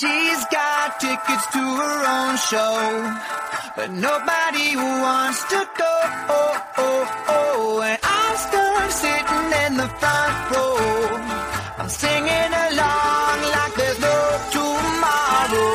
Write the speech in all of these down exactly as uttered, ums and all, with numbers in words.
She's got tickets to her own show, but nobody wants to go. Oh, oh, oh. And I'm stuck sitting in the front row. I'm singing along like there's no tomorrow.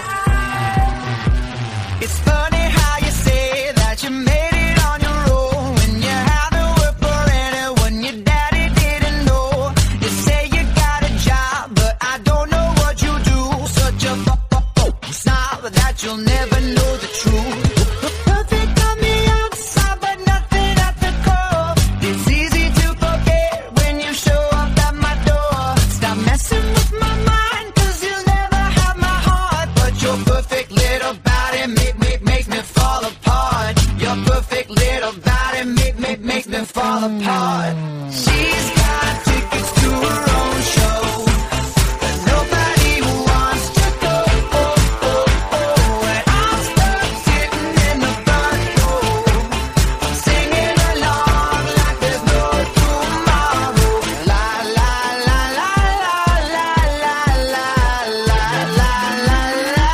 It's funny how you say that you made it on your own when you haven't worked for anyone your daddy didn't know. You say you got a job, but I don't know what you do. Such a snob that you'll never know the truth. Perfect on the outside, but nothing at the core. It's easy to forget when you show up at my door. Stop messing with my mind, cause you'll never have my heart. But your perfect little body make, make, makes me fall apart. Your perfect little body make, make, makes me fall apart. She's got tickets to her own show, but nobody wants to go. Oh, oh, oh. And I'm stuck sitting in the front row. I'm singing along like there's no tomorrow. La la la la la la la la la la la la.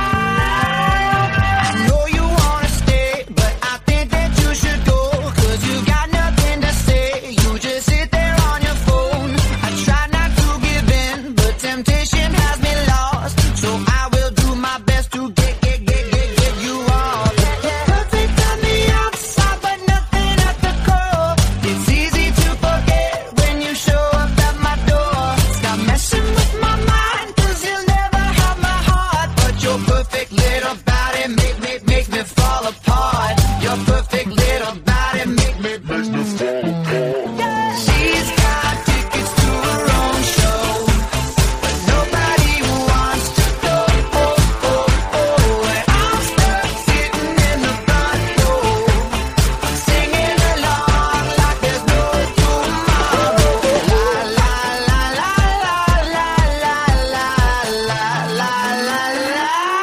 I know you wanna stay, but I think that you should go. Cause you got nothing to say, you just sit there on your phone. I try not to give in, but temptation has me lost. So I will do my best to get, get, get, get, get you off. Perfect on the outside, but nothing at the core. It's easy to forget when you show up at my door. Stop messing with my mind, cause you'll never have my heart. But your perfect little body make, make, makes me fall apart. Your perfect little body make, make, makes me fall apart. She's got tickets to her own show, but nobody wants to go. Oh, oh, oh. And I'm stuck sitting in the front row. I'm singing along like there's no tomorrow. La la la la la la la la la la la la.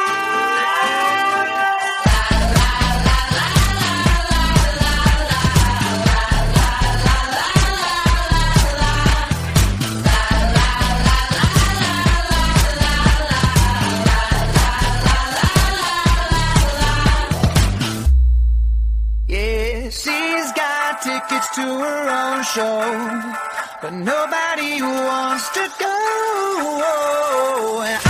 Yeah, she's got tickets to her own show, but nobody wants to go. And